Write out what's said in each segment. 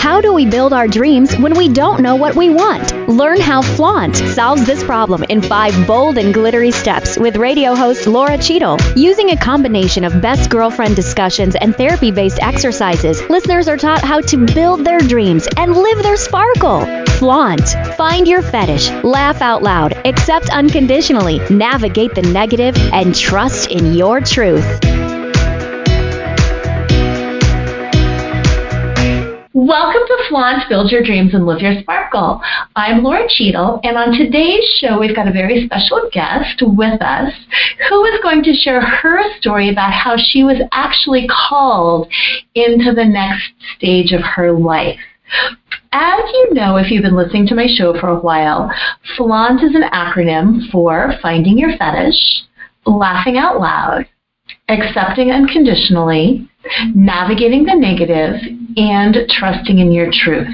How do we build our dreams when we don't know what we want? Learn how Flaunt solves this problem in 5 bold and glittery steps with radio host Laura Cheadle. Using a combination of best girlfriend discussions and therapy-based exercises, listeners are taught how to build their dreams and live their sparkle. Flaunt. Find your fetish, laugh out loud, accept unconditionally, navigate the negative, and trust in your truth. Welcome to Flaunt, Build Your Dreams and Live Your Sparkle. I'm Laura Cheadle, and on today's show, we've got a very special guest with us who is going to share her story about how she was actually called into the next stage of her life. As you know, if you've been listening to my show for a while, Flaunt is an acronym for Finding Your Fetish, Laughing Out Loud, Accepting Unconditionally, Navigating the Negative, and Trusting in Your Truth.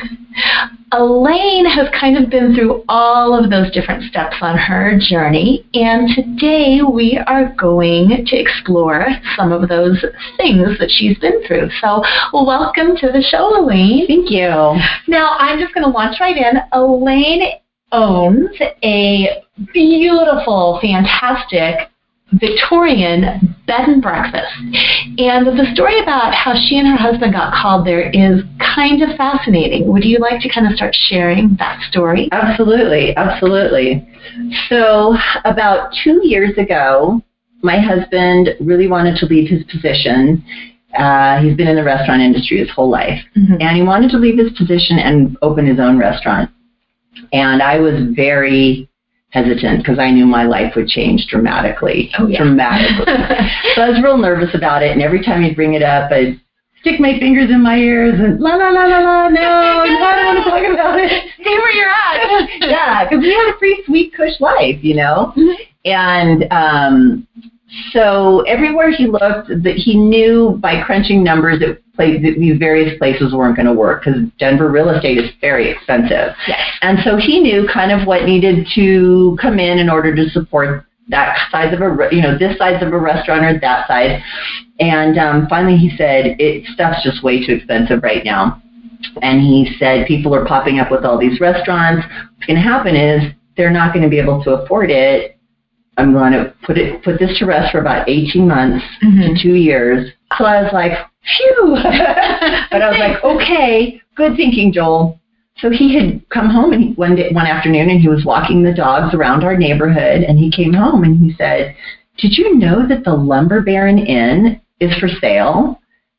Elaine has kind of been through all of those different steps on her journey, and today we are going to explore some of those things that she's been through. So welcome to the show, Elaine. Thank you. Now, I'm just going to launch right in. Elaine owns a beautiful, fantastic Victorian bed and breakfast. And the story about how she and her husband got called there is kind of fascinating. Would you like to kind of start sharing that story? Absolutely, absolutely. So about 2 years ago, my husband really wanted to leave his position. He's been in the restaurant industry his whole life. Mm-hmm. And he wanted to leave his position and open his own restaurant. And I was very hesitant because I knew my life would change dramatically. Oh, yeah. Dramatically. So I was real nervous about it, and every time he'd bring it up, I'd stick my fingers in my ears and la la la la la, no, I don't want to talk about it. Stay where you're at. Yeah, because we had a pretty sweet, cush life, you know? Mm-hmm. And so everywhere he looked, that he knew by crunching numbers that these various places weren't going to work because Denver real estate is very expensive. Yes. And so he knew kind of what needed to come in order to support that size of this size of a restaurant or that size. And finally he said, stuff's just way too expensive right now. And he said, people are popping up with all these restaurants. What's going to happen is they're not going to be able to afford it. I'm going to put this to rest for about 18 months to 2 years. So I was like, phew. But I was like, okay, good thinking, Joel. So he had come home and one afternoon, and he was walking the dogs around our neighborhood, and he came home and he said, did you know that the Lumber Baron Inn is for sale?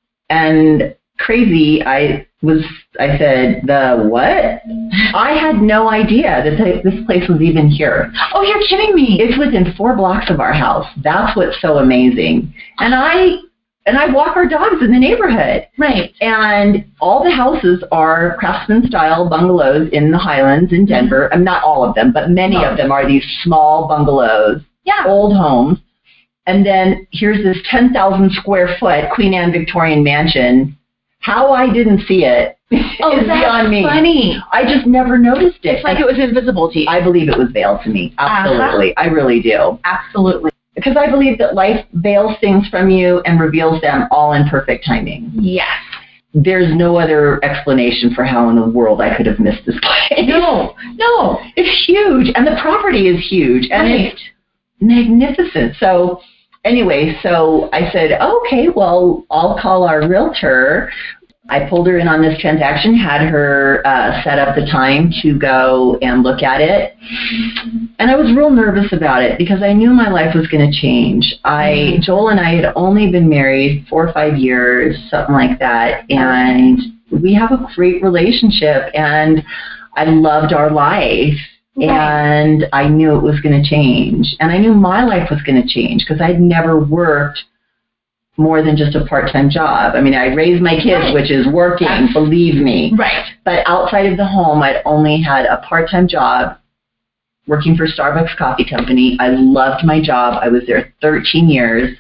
And crazy, I said, the what? I had no idea that this place was even here. Oh, you're kidding me. It's within 4 blocks of our house. That's what's so amazing. And I walk our dogs in the neighborhood. Right. And all the houses are Craftsman-style bungalows in the Highlands in Denver. Not all of them, but many of them are these small bungalows, old homes. And then here's this 10,000 square foot Queen Anne Victorian mansion. How I didn't see it is beyond me. Funny. I just never noticed it. It's like it was invisible to you. I believe it was veiled to me. Absolutely. I really do. Absolutely. Because I believe that life veils things from you and reveals them all in perfect timing. Yes. There's no other explanation for how in the world I could have missed this place. No. It's huge. And the property is huge. And it's magnificent. So anyway, so I said, okay, well, I'll call our realtor. I pulled her in on this transaction, had her set up the time to go and look at it. And I was real nervous about it because I knew my life was going to change. Joel and I had only been married 4 or 5 years, something like that. And we have a great relationship, and I loved our life. Right. And I knew it was going to change. And I knew my life was going to change because I'd never worked more than just a part-time job. I mean, I raised my kids, which is working, believe me. Right. But outside of the home, I'd only had a part-time job working for Starbucks Coffee Company. I loved my job. I was there 13 years.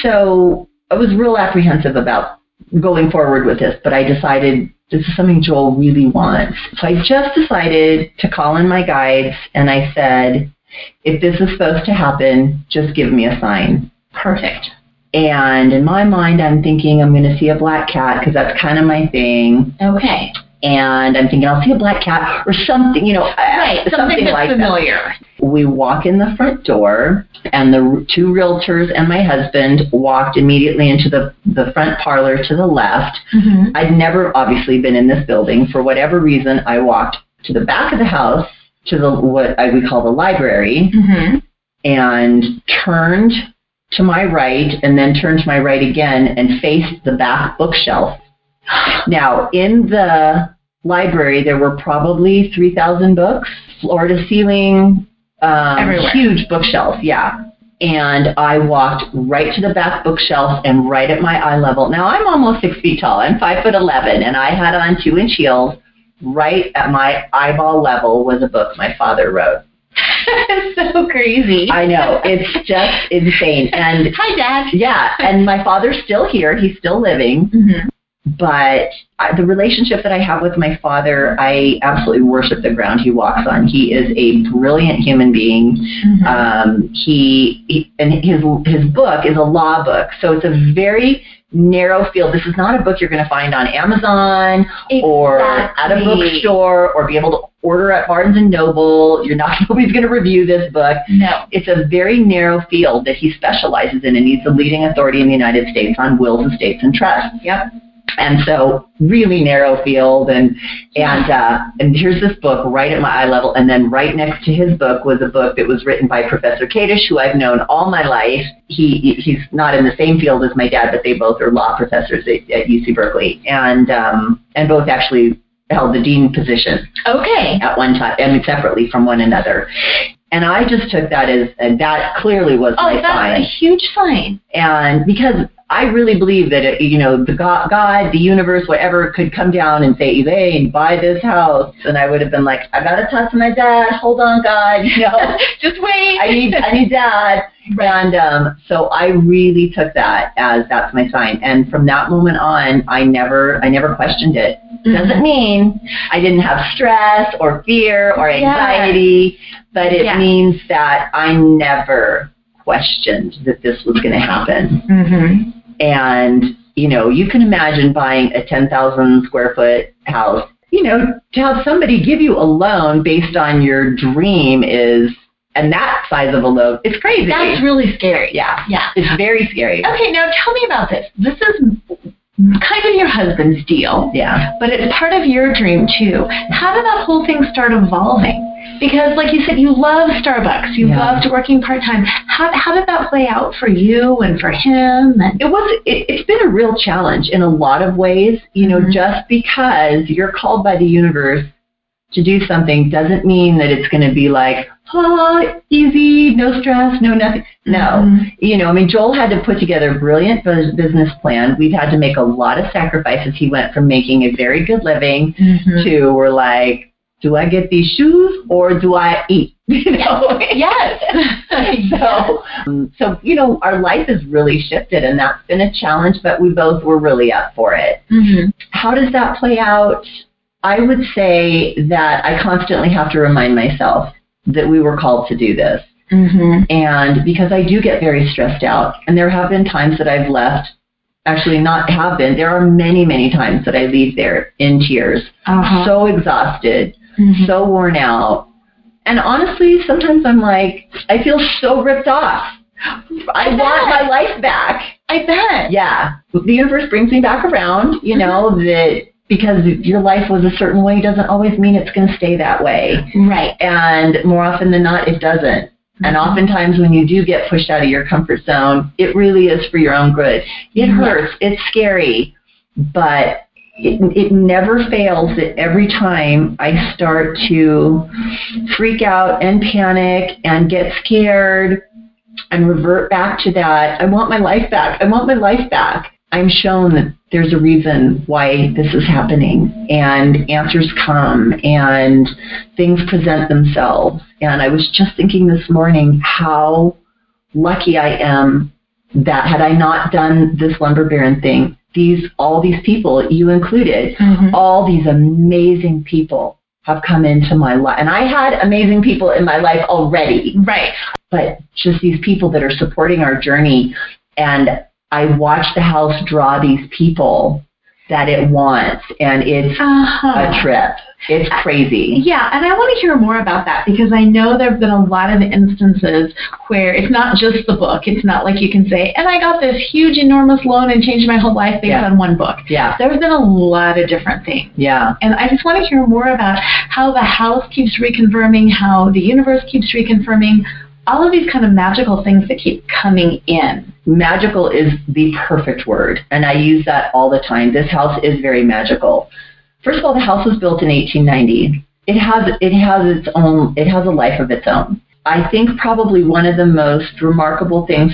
So I was real apprehensive about going forward with this, but I decided this is something Joel really wants. So I just decided to call in my guides, and I said, if this is supposed to happen, just give me a sign. Perfect. And in my mind, I'm thinking I'm going to see a black cat because that's kind of my thing. Okay. And I'm thinking, I'll see a black cat or something, Right, something that's like familiar. That. We walk in the front door, and the two realtors and my husband walked immediately into the front parlor to the left. Mm-hmm. I'd never obviously been in this building. For whatever reason, I walked to the back of the house, to what we call the library, mm-hmm. and turned to my right, and then turned to my right again and faced the back bookshelf. Now, in the library, there were probably 3,000 books, floor to ceiling, everywhere. Huge bookshelf, yeah. And I walked right to the back bookshelf and right at my eye level. Now, I'm almost 6 feet tall. I'm 5'11", and I had on 2-inch heels. Right at my eyeball level was a book my father wrote. It's so crazy. I know. It's just insane. And hi, Dad. Yeah, and my father's still here. He's still living. Mm-hmm. But the relationship that I have with my father, I absolutely worship the ground he walks on. He is a brilliant human being. Mm-hmm. And his book is a law book, so it's a very narrow field. This is not a book you're going to find on Amazon or at a bookstore or be able to order at Barnes & Noble. Nobody's going to review this book. No. It's a very narrow field that he specializes in, and he's the leading authority in the United States on wills, estates, and trusts. Yep. And so really narrow field, and here's this book right at my eye level, and then right next to his book was a book that was written by Professor Kadish, who I've known all my life. He's not in the same field as my dad, but they both are law professors at UC Berkeley, and both actually held the dean position. Okay. At one time, and separately from one another. And I just took that and that clearly was my sign. Oh, that's a huge sign. And because I really believe that, the God, the universe, whatever, could come down and say, Elaine, buy this house. And I would have been like, I got to talk to my dad. Hold on, God. Just wait. I need Dad. Right. And so I really took that as that's my sign. And from that moment on, I never questioned it. Mm-hmm. Doesn't mean I didn't have stress or fear or anxiety, but it means that I never questioned that this was going to happen. Mm-hmm. And, you can imagine buying a 10,000 square foot house, to have somebody give you a loan based on your dream and that size of a loan, it's crazy. That's really scary. Yeah. Yeah. It's very scary. Okay, now tell me about this. This is kind of your husband's deal. Yeah. But it's part of your dream, too. How did that whole thing start evolving? Because, like you said, you love Starbucks. You loved working part-time. How did that play out for you and for him? It's been a real challenge in a lot of ways. Mm-hmm. Just because you're called by the universe to do something doesn't mean that it's going to be like, easy, no stress, no nothing. No. Mm-hmm. Joel had to put together a brilliant business plan. We've had to make a lot of sacrifices. He went from making a very good living to we're like, do I get these shoes or do I eat? Yes. So, our life has really shifted, and that's been a challenge, but we both were really up for it. Mm-hmm. How does that play out? I would say that I constantly have to remind myself that we were called to do this. Mm-hmm. And because I do get very stressed out, and there have been times that I've left, there are many, many times that I leave there in tears, so exhausted, so worn out. And honestly, sometimes I'm like, I feel so ripped off. I want my life back. I bet. Yeah. The universe brings me back around, that because your life was a certain way doesn't always mean it's going to stay that way. Right. And more often than not, it doesn't. Mm-hmm. And oftentimes when you do get pushed out of your comfort zone, it really is for your own good. It hurts. It's scary. But it never fails that every time I start to freak out and panic and get scared and revert back to that, I want my life back. I'm shown that there's a reason why this is happening, and answers come and things present themselves. And I was just thinking this morning how lucky I am that had I not done this lumber baron thing, all these people, you included, all these amazing people have come into my life. And I had amazing people in my life already. Right. But just these people that are supporting our journey. And I watched the house draw these people that it wants, and it's a trip. It's crazy. Yeah, and I want to hear more about that because I know there have been a lot of instances where it's not just the book. It's not like you can say, and I got this huge, enormous loan and changed my whole life based on one book. Yeah. There's been a lot of different things. Yeah. And I just want to hear more about how the house keeps reconfirming, how the universe keeps reconfirming, all of these kind of magical things that keep coming in. Magical is the perfect word, and I use that all the time. This house is very magical. First of all, the house was built in 1890. It has a life of its own. I think probably one of the most remarkable things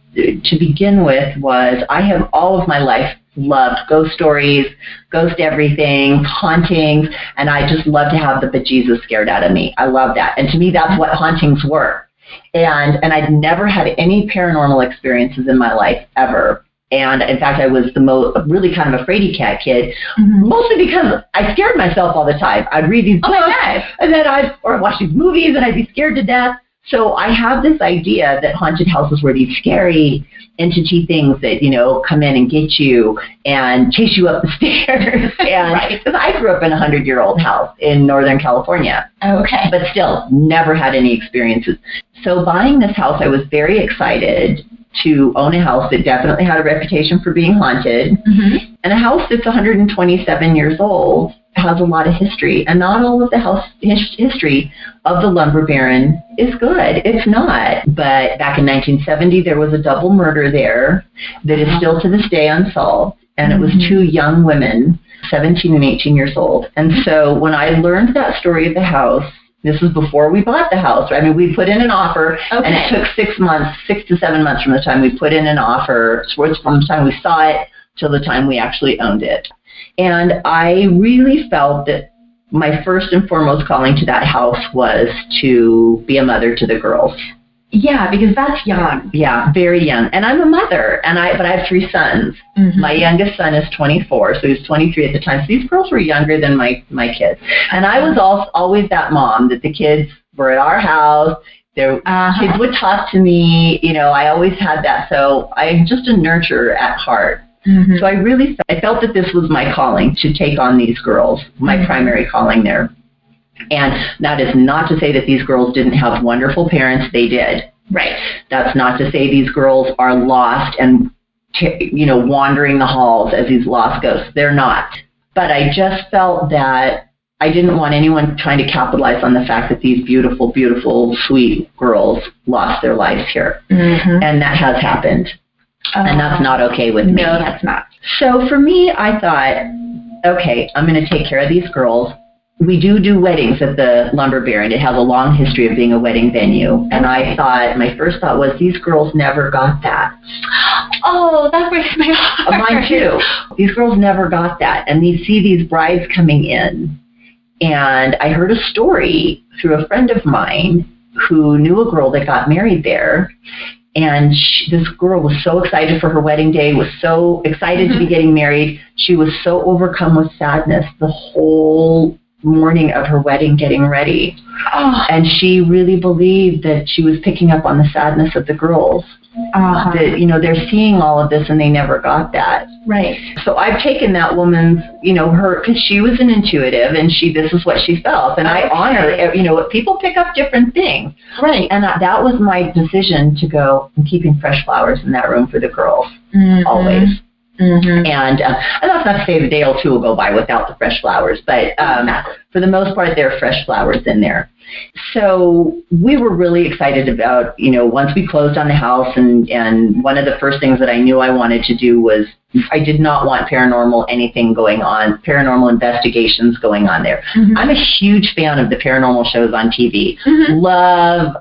to begin with was I have all of my life loved ghost stories, ghost everything, hauntings, and I just love to have the bejesus scared out of me. I love that. And to me, that's what hauntings were. And I'd never had any paranormal experiences in my life, ever. And in fact, I was really kind of a fraidy cat kid, mostly because I scared myself all the time. I'd read these books, and then I'd watch these movies, and I'd be scared to death. So I have this idea that haunted houses were these scary entity things that, come in and get you and chase you up the stairs. And because I grew up in a 100-year-old house in Northern California. Okay. But still, never had any experiences. So buying this house, I was very excited to own a house that definitely had a reputation for being haunted. And a house that's 127 years old has a lot of history, and not all of the house history of the lumber baron is good. It's not. But back in 1970, there was a double murder there that is still to this day unsolved, and it was two young women, 17 and 18 years old. And so when I learned that story of the house, this was before we bought the house. I mean, we put in an offer, and it took 6 to 7 months from the time we put in an offer, from the time we saw it till the time we actually owned it. And I really felt that my first and foremost calling to that house was to be a mother to the girls. Yeah, because that's young. Yeah, very young. And I'm a mother, but I have 3 sons. My youngest son is 24, so he was 23 at the time. So these girls were younger than my kids. And I was always that mom that the kids were at our house. Their kids would talk to me. I always had that. So I'm just a nurturer at heart. So I felt that this was my calling to take on these girls, my primary calling there. And that is not to say that these girls didn't have wonderful parents. They did. Right. That's not to say these girls are lost and, wandering the halls as these lost ghosts. They're not. But I just felt that I didn't want anyone trying to capitalize on the fact that these beautiful, beautiful, sweet girls lost their lives here. And that has happened. And that's not okay with me. No, that's not. So for me, I thought, okay, I'm going to take care of these girls. We do weddings at the Lumber Baron. It has a long history of being a wedding venue. And I thought, my first thought was, these girls never got that. Oh, that breaks my heart. Mine too. These girls never got that. And you see these brides coming in. And I heard a story through a friend of mine who knew a girl that got married there. And this girl was so excited for her wedding day, was so excited to be getting married. She was so overcome with sadness the whole morning of her wedding, getting ready. And she really believed that she was picking up on the sadness of the girls. That, they're seeing all of this and they never got that. Right. So I've taken that woman's, because she was an intuitive and this is what she felt. And I honor, people pick up different things. Right. And that was my decision to go, I'm keeping fresh flowers in that room for the girls, always. And that's not to say the day or two will go by without the fresh flowers, but for the most part, there are fresh flowers in there. So we were really excited about, once we closed on the house, and one of the first things that I knew I wanted to do was I did not want paranormal investigations going on there. I'm a huge fan of the paranormal shows on TV. Love,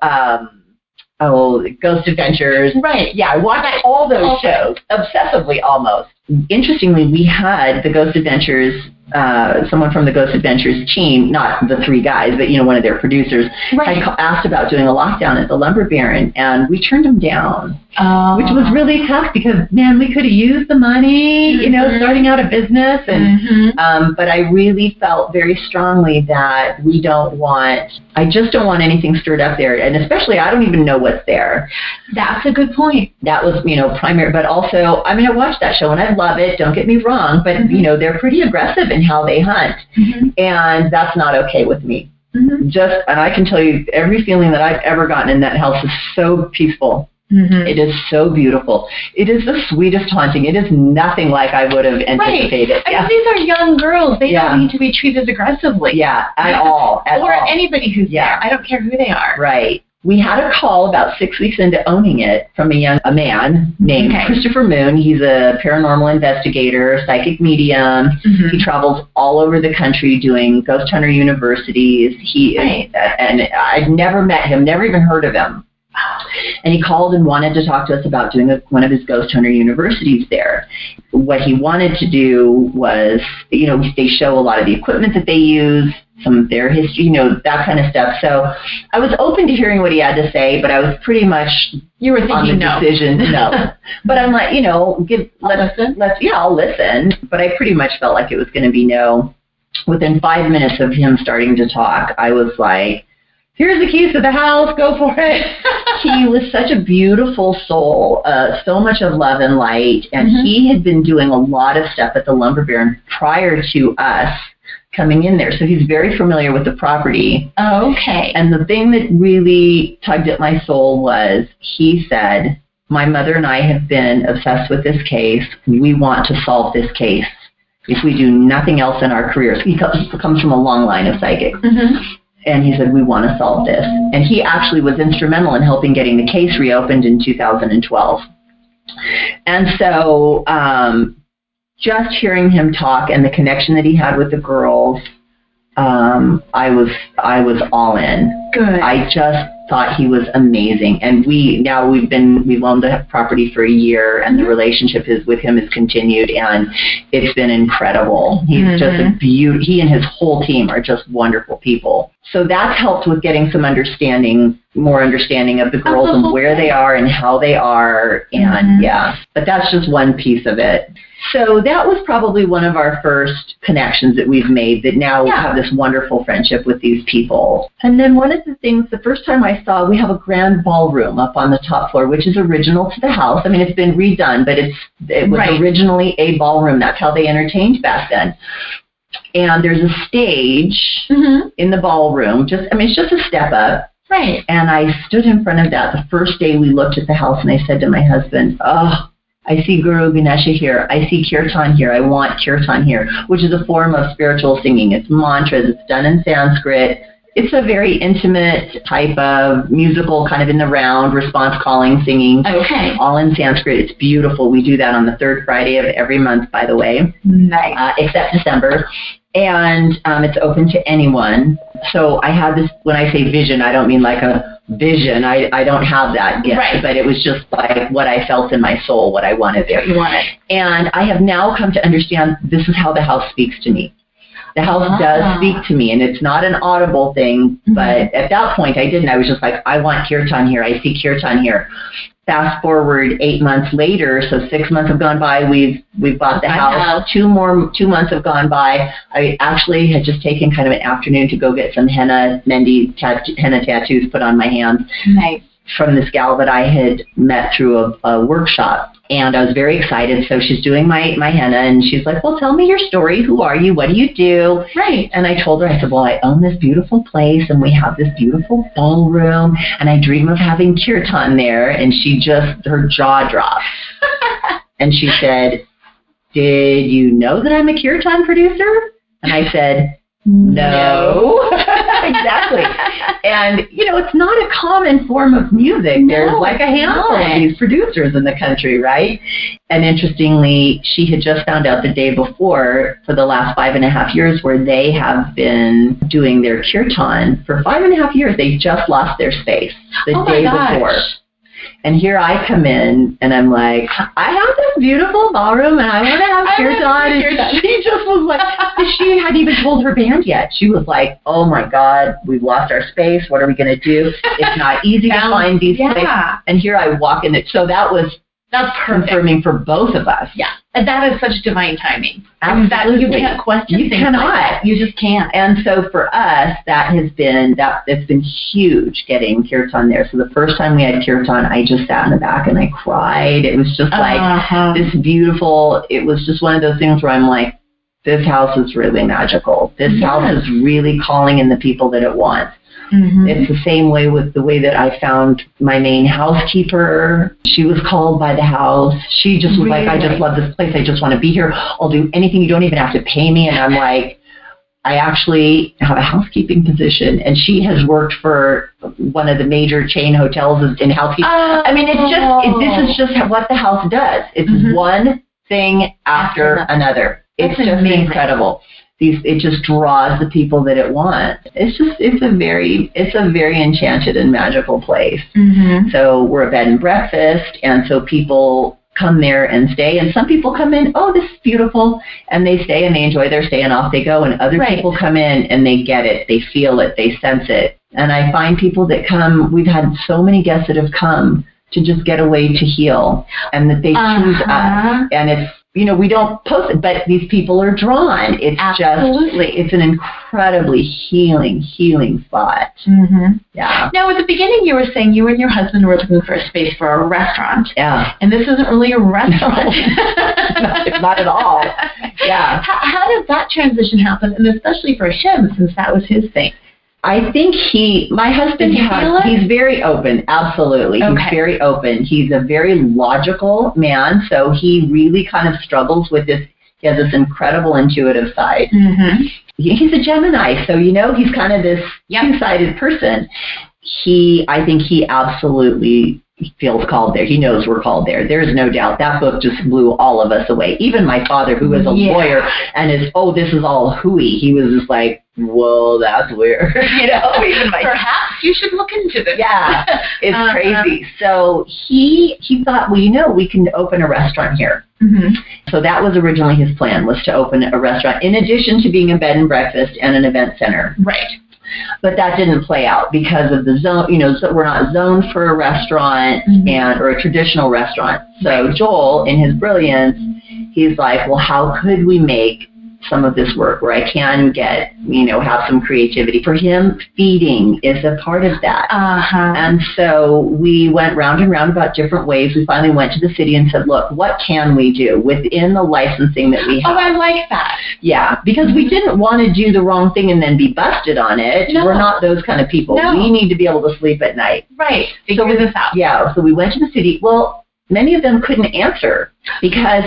Ghost Adventures. Right. Yeah, I watch all those shows, obsessively almost. Interestingly, we had the Ghost Adventures someone from the Ghost Adventures team, not the three guys, but, one of their producers, had asked about doing a lockdown at the Lumber Baron, and we turned them down, which was really tough because, man, we could have used the money, starting out a business. And but I really felt very strongly that I just don't want anything stirred up there. And especially, I don't even know what's there. That's a good point. That was, primary. But also, I watched that show and I love it. Don't get me wrong. But, they're pretty aggressive in how they hunt. And that's not okay with me. And I can tell you, every feeling that I've ever gotten in that house is so peaceful. It is so beautiful. It is the sweetest haunting. It is nothing like I would have anticipated. Right. I mean, these are young girls. They don't need to be treated aggressively. Yeah, at all. Or anybody who's there. I don't care who they are. Right. We had a call about 6 weeks into owning it from a man named Christopher Moon. He's a paranormal investigator, psychic medium. He travels all over the country doing ghost hunter universities. And I'd never met him, never even heard of him. And he called and wanted to talk to us about doing one of his ghost hunter universities there. What he wanted to do was, they show a lot of the equipment that they use, some of their history, that kind of stuff. So I was open to hearing what he had to say, but I was pretty much you were thinking on the decision. No. But I'm like, I'll listen. But I pretty much felt like it was going to be no. Within 5 minutes of him starting to talk, I was like, here's the keys to the house, go for it. He was such a beautiful soul, so much of love and light, and he had been doing a lot of stuff at the Lumber Baron prior to us coming in there, so he's very familiar with the property. Okay. And the thing that really tugged at my soul was, he said, my mother and I have been obsessed with this case. We want to solve this case. If we do nothing else in our careers, he comes from a long line of psychics. And he said, we want to solve this. And he actually was instrumental in helping getting the case reopened in 2012. And so just hearing him talk and the connection that he had with the girls, I was all in. Good. I just thought he was amazing. And we've owned the property for a year, and the relationship with him has continued, and it's been incredible. He's just a beauty. He and his whole team are just wonderful people. So that's helped with getting some more understanding of the girls and where they are and how they are. And but that's just one piece of it. So that was probably one of our first connections that we've made, that now we have this wonderful friendship with these people. And then one of the things, the first time I saw, we have a grand ballroom up on the top floor, which is original to the house. I mean, it's been redone, but it was originally a ballroom. That's how they entertained back then. And there's a stage in the ballroom. It's just a step up. Right. And I stood in front of that the first day we looked at the house, and I said to my husband, I see Guru Ganesha here. I see kirtan here. I want kirtan here, which is a form of spiritual singing. It's mantras. It's done in Sanskrit. It's a very intimate type of musical, kind of in the round, response calling, singing. Okay. All in Sanskrit. It's beautiful. We do that on the third Friday of every month, by the way. Nice. Except December. And it's open to anyone. So I had this, when I say vision, I don't mean like a vision. I don't have that yet. Right. But it was just like what I felt in my soul, what I wanted there. You wanted. And I have now come to understand this is how the house speaks to me. The house does speak to me, and it's not an audible thing, but at that point I didn't. I was just like, I want kirtan here. I see kirtan here. Fast forward 8 months later, so 6 months have gone by. We've bought the house. 2 months have gone by. I actually had just taken kind of an afternoon to go get some henna tattoos put on my hands. Nice. From this gal that I had met through a workshop. And I was very excited. So she's doing my henna, and she's like, well, tell me your story. Who are you? What do you do? Right. And I told her, I said, well, I own this beautiful place, and we have this beautiful ballroom, and I dream of having kirtan there. And her jaw dropped. And she said, did you know that I'm a kirtan producer? And I said, no. Exactly. And, it's not a common form of music. There's like a handful of these producers in the country, right? And interestingly, she had just found out the day before, for the last 5.5 years, where they have been doing their kirtan. For 5.5 years, they just lost their space the day before. And here I come in, and I'm like, I have this beautiful ballroom, and I want to have kirtan. And she just was like, she hadn't even told her band yet. She was like, oh my God, we've lost our space. What are we going to do? It's not easy to find these places. And here I walk in it. So that's confirming for both of us. Yeah. And that is such divine timing. Absolutely. That you can't question. You cannot. Like that. You just can't. And so for us, it's been huge getting kirtan there. So the first time we had kirtan, I just sat in the back and I cried. It was just like this beautiful, it was just one of those things where I'm like, this house is really magical. This house is really calling in the people that it wants. Mm-hmm. It's the same way with the way that I found my main housekeeper. She was called by the house. She just was like, I just love this place. I just want to be here. I'll do anything. You don't even have to pay me. And I'm like, I actually have a housekeeping position. And she has worked for one of the major chain hotels in housekeeping. I mean, this is just what the house does. It's one thing after another. It's just incredible. It just draws the people that it wants. It's a very enchanted and magical place. Mm-hmm. So we're a bed and breakfast, and so people come there and stay. And some people come in, oh, this is beautiful, and they stay and they enjoy their stay and off they go. And other people come in and they get it, they feel it, they sense it. And I find people that come. We've had so many guests that have come to just get away to heal, and that they choose us. And it's, we don't post it, but these people are drawn. It's it's an incredibly healing spot. Mm-hmm. Yeah. Now, at the beginning, you were saying you and your husband were looking for a space for a restaurant. Yeah. And this isn't really a restaurant. No, not at all. Yeah. How did that transition happen, and especially for him, since that was his thing? I think my husband, he's very open. Absolutely. Okay. He's very open. He's a very logical man, so he really kind of struggles with this. He has this incredible intuitive side. Mm-hmm. He's a Gemini, so, he's kind of this two-sided person. I think he absolutely feels called there. He knows we're called there. There is no doubt. That book just blew all of us away. Even my father, who is a lawyer and this is all hooey. He was just like, whoa, that's weird. Even perhaps you should look into this. Yeah, it's crazy. So he thought, we can open a restaurant here. Mm-hmm. So that was originally his plan, was to open a restaurant in addition to being a bed and breakfast and an event center. Right. But that didn't play out because of the zone. So we're not zoned for a restaurant or a traditional restaurant. So Joel, in his brilliance, he's like, well, how could we make some of this work where I can get, have some creativity? For him, feeding is a part of that. Uh-huh. And so we went round and round about different ways. We finally went to the city and said, look, what can we do within the licensing that we have? Oh, I like that. Yeah, because we didn't want to do the wrong thing and then be busted on it. No. We're not those kind of people. No. We need to be able to sleep at night. Right. Figure this out. Yeah, so we went to the city. Well, many of them couldn't answer because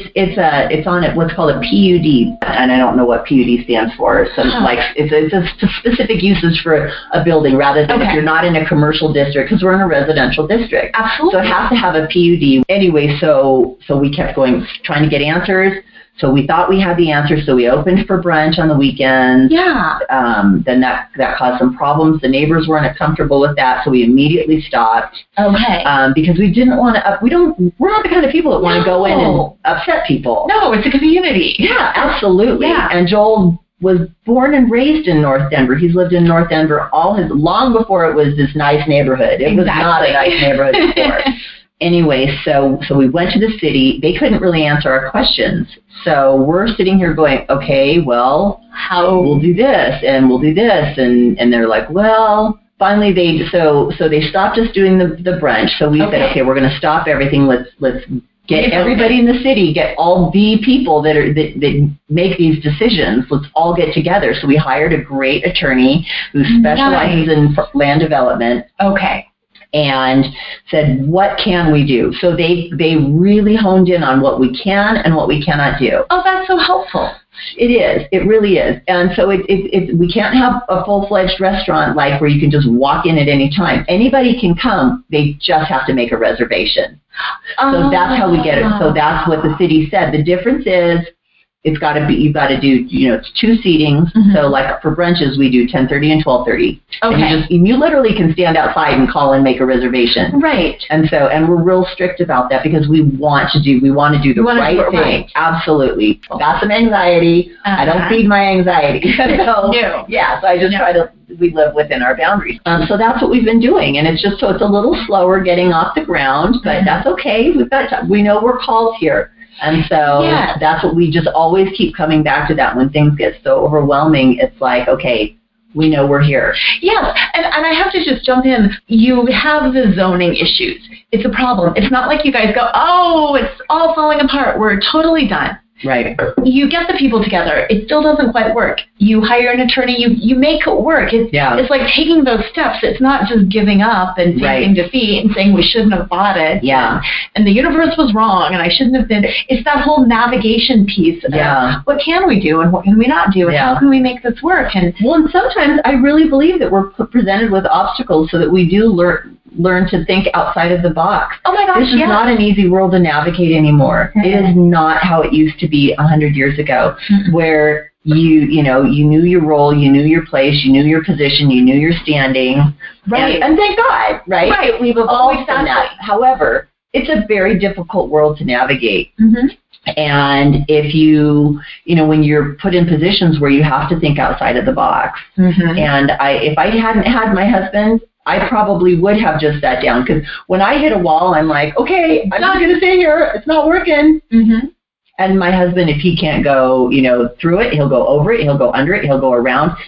it's on what's called a PUD, and I don't know what PUD stands for. So it's a specific usage for a building rather than if you're not in a commercial district, because we're in a residential district. Absolutely. So it has to have a PUD. Anyway, so we kept going, trying to get answers. So we thought we had the answer, so we opened for brunch on the weekends. Yeah. Then that caused some problems. The neighbors weren't comfortable with that, so we immediately stopped. Okay. Because we didn't want to. We're not the kind of people that want to go in and upset people. No, it's a community. Yeah, absolutely. Yeah. And Joel was born and raised in North Denver. He's lived in North Denver long before it was this nice neighborhood. It was not a nice neighborhood before. Anyway, so we went to the city. They couldn't really answer our questions. So we're sitting here going, okay, well, we'll do this and we'll do this. And they're like, well, finally they stopped us doing the brunch. So we said, okay, we're going to stop everything. Let's get everybody in the city, get all the people that make these decisions. Let's all get together. So we hired a great attorney who specializes in land development. Okay. And said, what can we do? So they really honed in on what we can and what we cannot do. Oh, that's so helpful. It is. It really is. And so we can't have a full-fledged restaurant like where you can just walk in at any time. Anybody can come. They just have to make a reservation. So that's how we get it. So that's what the city said. The difference is It's got to be, you've got to do, it's 2 seatings. So like for brunches, we do 10:30 and 12:30. Okay. And you literally can stand outside and call and make a reservation. Right. And we're real strict about that because we want to do the right thing. Right. Absolutely. Got some anxiety. I don't feed my anxiety. So, No. Yeah. So I just try to, we live within our boundaries. So that's what we've been doing. And it's just, so it's a little slower getting off the ground, but that's okay. We know we're called here. And so that's what we just always keep coming back to, that when things get so overwhelming, it's like, okay, we know we're here. Yes, and I have to just jump in. You have the zoning issues. It's a problem. It's not like you guys go, oh, it's all falling apart. We're totally done. Right. You get the people together. It still doesn't quite work. You hire an attorney. You make it work. It's like taking those steps. It's not just giving up and facing defeat and saying we shouldn't have bought it. Yeah. And the universe was wrong and I shouldn't have been. It's that whole navigation piece. What can we do and what can we not do and how can we make this work? And sometimes I really believe that we're presented with obstacles so that we do learn to think outside of the box. Oh my gosh, this is not an easy world to navigate anymore. It is not how it used to be 100 years ago, where you knew your role, you knew your place, you knew your position, you knew your standing. Right. And thank God, right? Right. We've evolved from that. However, it's a very difficult world to navigate. And if when you're put in positions where you have to think outside of the box, and if I hadn't had my husband, I probably would have just sat down, because when I hit a wall, I'm like, okay, I'm just going to stay here. It's not working. And my husband, if he can't go, through it, he'll go over it, he'll go under it, he'll go around.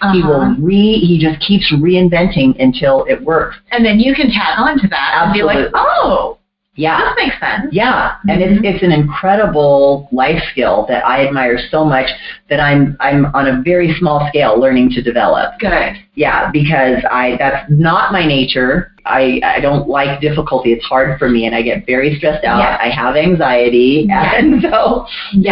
He just keeps reinventing until it works. And then you can tag on to that. Absolutely. And be like, oh. Yeah. That makes sense. Yeah. And it's an incredible life skill that I admire so much that I'm on a very small scale learning to develop. Good. Yeah, because that's not my nature. I don't like difficulty. It's hard for me and I get very stressed out. Yes. I have anxiety. Yes. And so,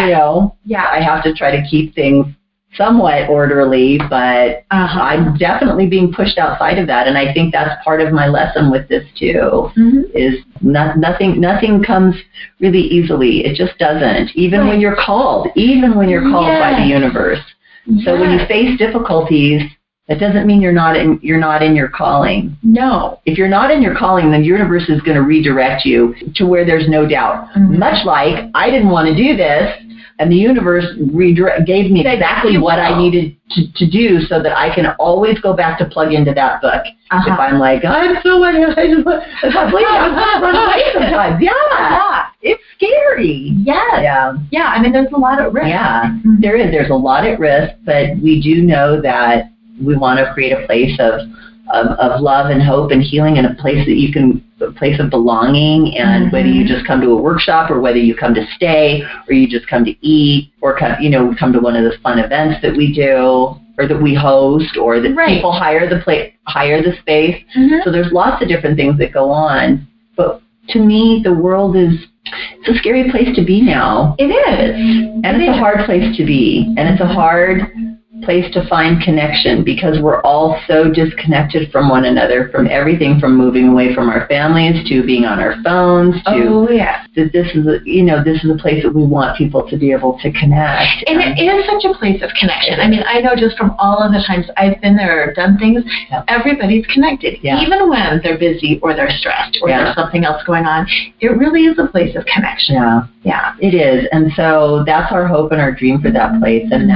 I have to try to keep things somewhat orderly, but I'm definitely being pushed outside of that. And I think that's part of my lesson with this too, is nothing comes really easily. It just doesn't, even when you're called by the universe. So when you face difficulties, that doesn't mean you're not in your calling. No. If you're not in your calling, then the universe is going to redirect you to where there's no doubt. Much like I didn't want to do this, and the universe gave me exactly what I needed to do so that I can always go back to plug into that book. If I'm like, I'm so I just want to run away sometimes. Yeah. It's scary. Yes. Yeah. I mean, there's a lot at risk. Yeah, there is. There's a lot at risk, but we do know that we want to create a place of love and hope and healing, and a place of belonging. And whether you just come to a workshop or whether you come to stay or you just come to eat or come to one of the fun events that we do or that we host or that people hire the space. So there's lots of different things that go on. But to me, the world it's a scary place to be now. It is. And it's a hard place to be. And it's a hard place to find connection because we're all so disconnected from one another, from everything from moving away from our families to being on our phones to that this is a place that we want people to be able to connect. And it is such a place of connection. I mean, I know just from all of the times I've been there or done things, everybody's connected. Even when they're busy or they're stressed or there's something else going on, it really is a place of connection. Yeah, it is. And so that's our hope and our dream for that place. And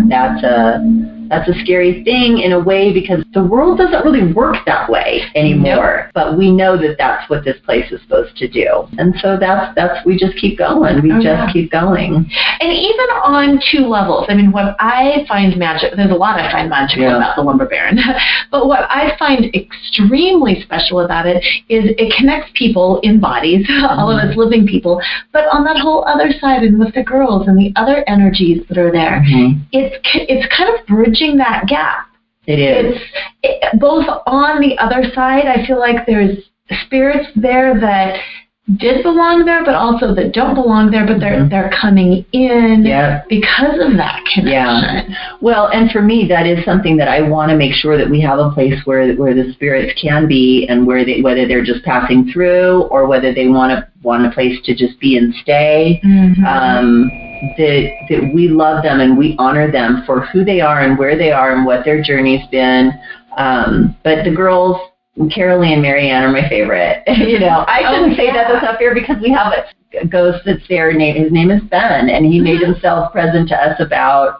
that's a scary thing in a way because the world doesn't really work that way anymore. But we know that that's what this place is supposed to do. And so we just keep going. Keep going. And even on 2 levels, I mean, what I find there's a lot I find magical about the Lumber Baron, but what I find extremely special about it is it connects people in bodies, all of us living people, but on that whole other side and with the girls and the other energies that are there, it's kind of bridging that gap. It is. Both on the other side, I feel like there's spirits there that did belong there, but also that don't belong there, but they're coming in because of that connection. Yeah. Well, and for me, that is something that I want to make sure that we have a place where the spirits can be, and whether they're just passing through or whether they want a place to just be and stay. that we love them and we honor them for who they are and where they are and what their journey's been. But the girls, Carolee and Marianne, are my favorite. I shouldn't say that. That's not fair because we have a ghost that's there. His name is Ben, and he made himself present to us about,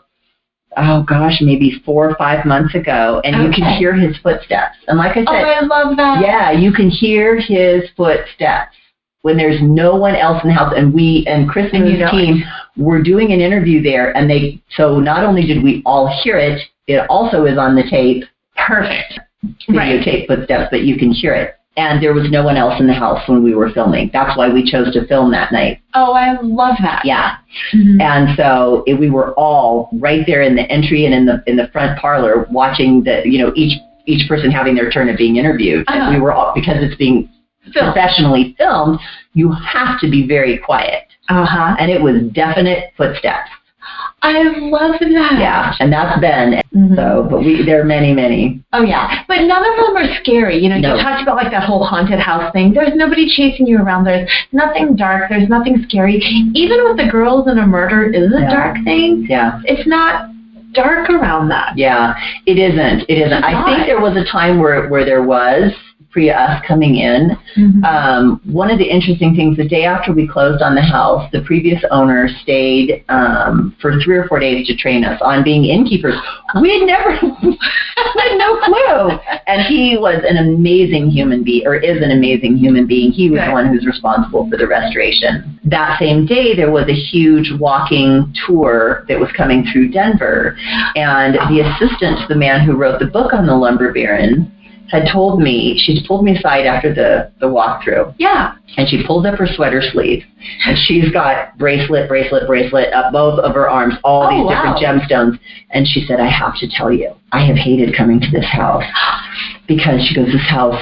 maybe 4 or 5 months ago, and you can hear his footsteps. And like I said, I love that. Yeah, you can hear his footsteps when there's no one else in the house. And we and Chris and his team were doing an interview there, and so not only did we all hear it, it also is on the tape. Perfect. Videotape footsteps, but you can hear it. And there was no one else in the house when we were filming. That's why we chose to film that night. Oh, I love that. Yeah. Mm-hmm. And so we were all right there in the entry and in the front parlor watching each person having their turn of being interviewed. Uh-huh. And we were all, because it's being professionally filmed, you have to be very quiet. Uh-huh. And it was definite footsteps. I love that. Yeah, and that's Ben. Mm-hmm. So, but there are many, many. Oh, yeah. But none of them are scary. No. You talked about like that whole haunted house thing. There's nobody chasing you around. There's nothing dark. There's nothing scary. Even with the girls and a murder is a dark thing. Yeah. It's not dark around that. Yeah, it isn't. It isn't. I think there was a time where there was, pre-us coming in. Mm-hmm. One of the interesting things, the day after we closed on the house, the previous owner stayed for 3 or 4 days to train us on being innkeepers. We had had no clue. And he was an amazing human being, or is an amazing human being. He was the one who's responsible for the restoration. That same day, there was a huge walking tour that was coming through Denver. And the assistant to the man who wrote the book on the lumber baron had told me, she pulled me aside after the walkthrough. Yeah. And she pulled up her sweater sleeve. And she's got bracelet up both of her arms, all these different gemstones. And she said, I have to tell you, I have hated coming to this house. Because she goes, this house,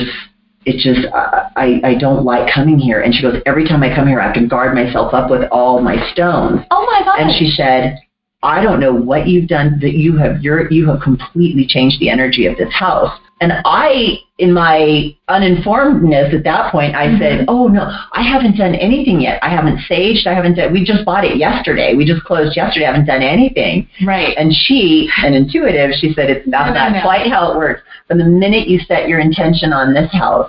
I don't like coming here. And she goes, every time I come here, I can guard myself up with all my stones. Oh, my God. And she said, I don't know what you've done, that you have completely changed the energy of this house. And I, in my uninformedness at that point, I said, oh, no, I haven't done anything yet. I haven't saged. We just bought it yesterday. We just closed yesterday. I haven't done anything. Right. And she, an intuitive, she said, it's not quite how it works. From the minute you set your intention on this house,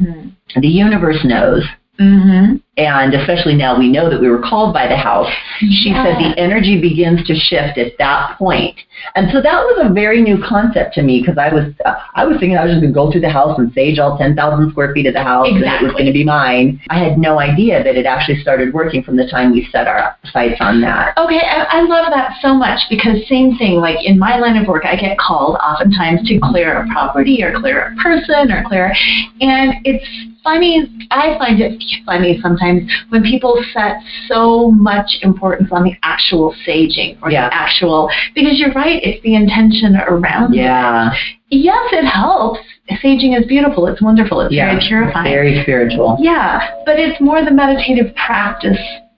the universe knows. Mm-hmm. And especially now we know that we were called by the house. She said the energy begins to shift at that point. And so that was a very new concept to me, because I was thinking I was just going to go through the house and sage all 10,000 square feet of the house and it was going to be mine. I had no idea that it actually started working from the time we set our sights on that. Okay, I love that so much, because same thing, like in my line of work, I get called oftentimes to clear a property or clear a person or and it's funny, I find it funny sometimes when people set so much importance on the actual saging or the actual, because you're right, it's the intention around it. Yes, it helps. Saging is beautiful. It's wonderful. It's very purifying. Very spiritual. Yeah, but it's more the meditative practice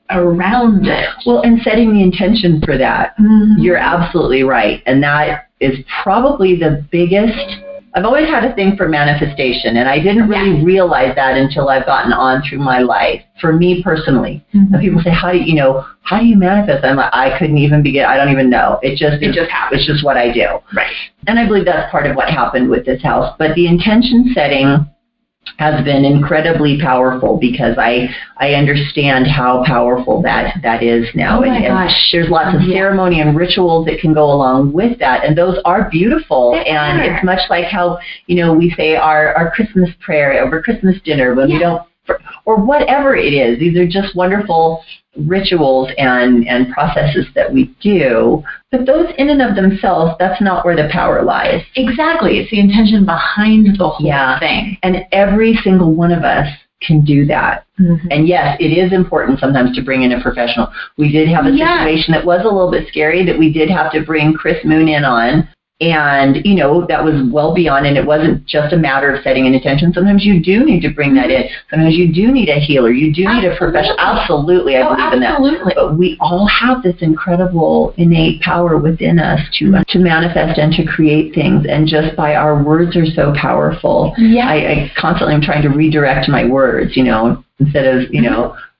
around it. Well, and setting the intention for that. Mm-hmm. You're absolutely right. And that is probably the biggest. I've always had a thing for manifestation, and I didn't really realize that until I've gotten on through my life. For me personally, and people say, how do you manifest? I'm like, I couldn't even begin. I don't even know. It just happens. It's just what I do. Right. And I believe that's part of what happened with this house. But the intention setting has been incredibly powerful, because I understand how powerful that is now. Oh my gosh. There's lots of ceremony and rituals that can go along with that, and those are beautiful. And it's much like how, we say our Christmas prayer over Christmas dinner when we don't, or whatever it is. These are just wonderful rituals and processes that we do. But those in and of themselves, that's not where the power lies. Exactly. It's the intention behind the whole thing. And every single one of us can do that. Mm-hmm. And yes, it is important sometimes to bring in a professional. We did have a situation that was a little bit scary, that we did have to bring Chris Moon in on. And, that was well beyond, and it wasn't just a matter of setting an intention. Sometimes you do need to bring that in. Sometimes you do need a healer. You do need a professional. Absolutely, I believe in that. But we all have this incredible innate power within us to manifest and to create things. And just by our words are so powerful. Yeah. I constantly am trying to redirect my words, instead of,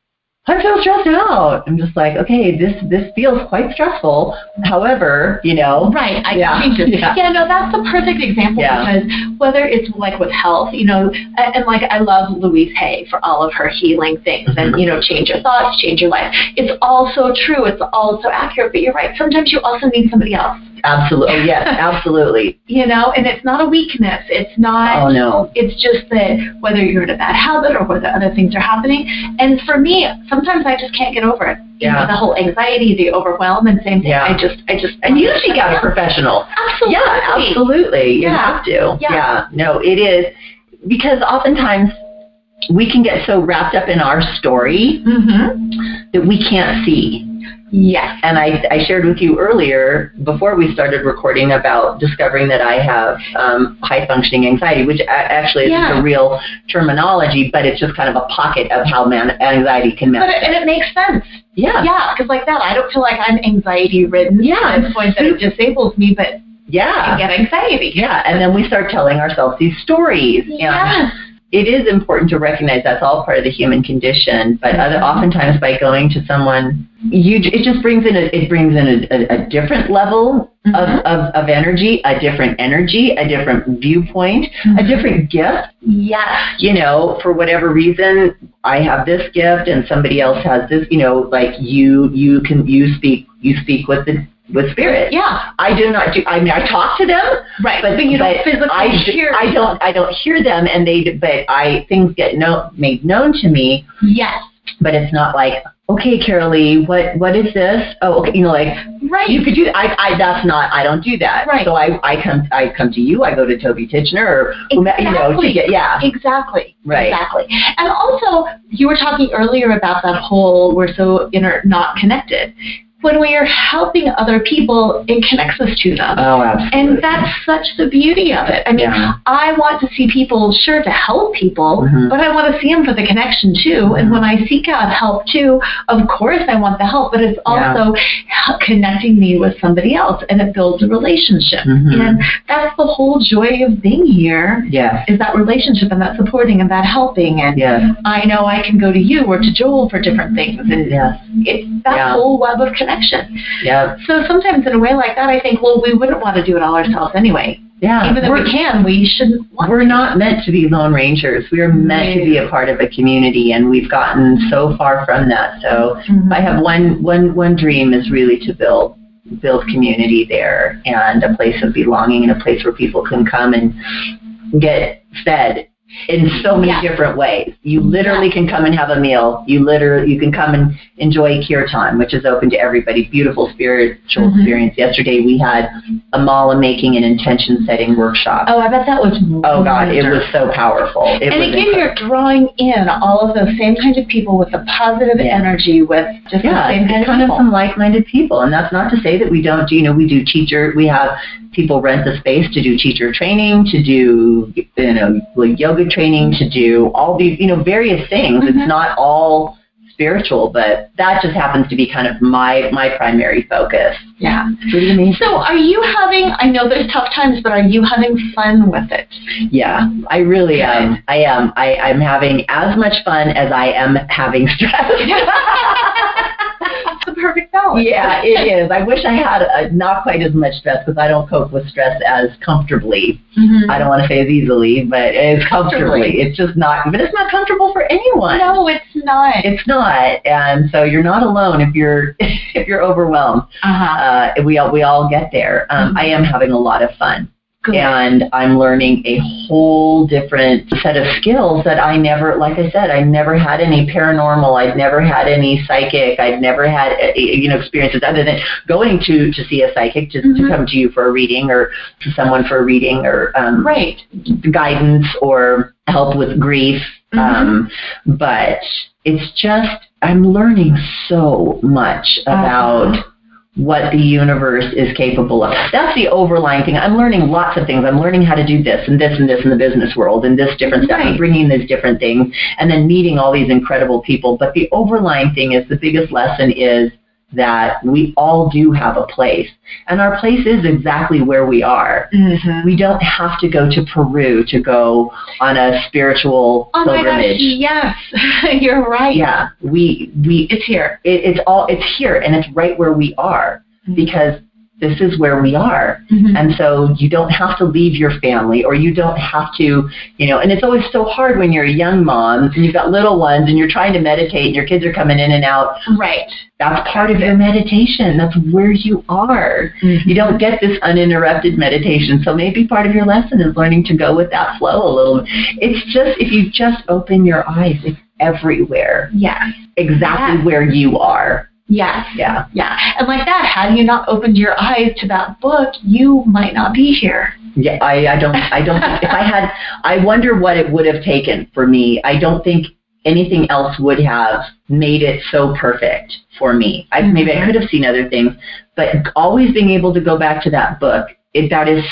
I feel stressed out. I'm just like, okay, this feels quite stressful. However, Right, I can change it. Yeah, no, that's the perfect example because whether it's like with health, and like I love Louise Hay for all of her healing things and, change your thoughts, change your life. It's all so true. It's all so accurate. But you're right. Sometimes you also need somebody else. Absolutely. Oh, yes, absolutely. And it's not a weakness. It's not. Oh, no. It's just that whether you're in a bad habit or whether other things are happening. And for me, sometimes I just can't get over it. The whole anxiety, the overwhelm, and same thing. I just. And you seek out a professional. Absolutely. Yeah, absolutely. You have to. Yeah. No, it is. Because oftentimes we can get so wrapped up in our story that we can't see. Yes. And I shared with you earlier, before we started recording, about discovering that I have high-functioning anxiety, which actually isn't a real terminology, but it's just kind of a pocket of how anxiety can manifest. And it makes sense. Yeah. Yeah, because like that, I don't feel like I'm anxiety-ridden to the point that it disables me, but I get anxiety. Yeah, and then we start telling ourselves these stories. Yes. It is important to recognize that's all part of the human condition, but oftentimes by going to someone, it just brings in a different level of energy, a different viewpoint, a different gift. Yes. For whatever reason, I have this gift and somebody else has this. Like you speak with spirit. Yeah. I do not do. I mean, I talk to them. Right. But you don't physically hear. I don't hear them, and things get made known to me. Yes. But it's not like, okay, Carolee, what is this? Oh, okay, right. You could do. I don't do that. Right. So I come to you. I go to Toby Titchener or exactly. Exactly. Right. Exactly. And also, you were talking earlier about that whole we're so not connected. When we are helping other people, it connects us to them. Oh, absolutely. And that's such the beauty of it. I mean, I want to see people, sure, to help people, but I want to see them for the connection, too. And when I seek out help, too, of course I want the help, but it's also connecting me with somebody else, and it builds a relationship. And that's the whole joy of being here, is that relationship and that supporting and that helping. And I know I can go to you or to Joel for different things. And it's that whole web of connection. Yeah. So sometimes in a way like that, I think, well, we wouldn't want to do it all ourselves anyway. Yeah. Even if we can, we shouldn't want We're not meant to be lone rangers. We are meant to be a part of a community, and we've gotten so far from that. So I have one dream is really to build community there and a place of belonging and a place where people can come and get fed in so many different ways. You literally can come and have a meal. You can come and enjoy kirtan, which is open to everybody. Beautiful spiritual experience. Yesterday we had a mala making and intention setting workshop. Oh, I bet that was Oh God, it was so powerful. And again, you're drawing in all of those same kinds of people with the positive energy, with just the same kind of some like-minded people. And that's not to say that we don't do, we do we have people rent the space to do teacher training, to do, yoga training, to do all these, various things. It's not all spiritual, but that just happens to be kind of my primary focus. Yeah. It's pretty amazing. So are you I know there's tough times, but are you having fun with it? Yeah, I really am. I am. I'm having as much fun as I am having stress. The perfect balance. Yeah, it is. I wish I had not quite as much stress because I don't cope with stress as comfortably. I don't want to say as easily, but as comfortably. It's just not, but it's not comfortable for anyone. No, it's not. It's not. And so you're not alone if you're overwhelmed. We all get there. I am having a lot of fun. Good. And I'm learning a whole different set of skills that I never, like I said, I never had any paranormal. I'd never had any psychic. I'd never had, experiences other than going to see a psychic, to come to you for a reading or to someone for a reading or guidance or help with grief. But it's just, I'm learning so much about what the universe is capable of. That's the overlying thing. I'm learning lots of things. I'm learning how to do this and this and this in the business world and this different stuff and bringing these different things and then meeting all these incredible people. But the overlying thing is the biggest lesson is that we all do have a place. And our place is exactly where we are. Mm-hmm. We don't have to go to Peru to go on a spiritual pilgrimage. Yes, you're right. Yeah, it's here. It's here, and it's right where we are, because this is where we are. Mm-hmm. And so you don't have to leave your family, or you don't have to, and it's always so hard when you're a young mom and you've got little ones and you're trying to meditate and your kids are coming in and out. Right. That's part of your meditation. That's where you are. Mm-hmm. You don't get this uninterrupted meditation. So maybe part of your lesson is learning to go with that flow a little. It's just, if you just open your eyes, it's everywhere. Yes. Exactly where you are. Yes. Yeah. Yeah. And like that, had you not opened your eyes to that book, you might not be here. Yeah, I don't if I had, I wonder what it would have taken for me. I don't think anything else would have made it so perfect for me. Maybe I could have seen other things, but always being able to go back to that book, that is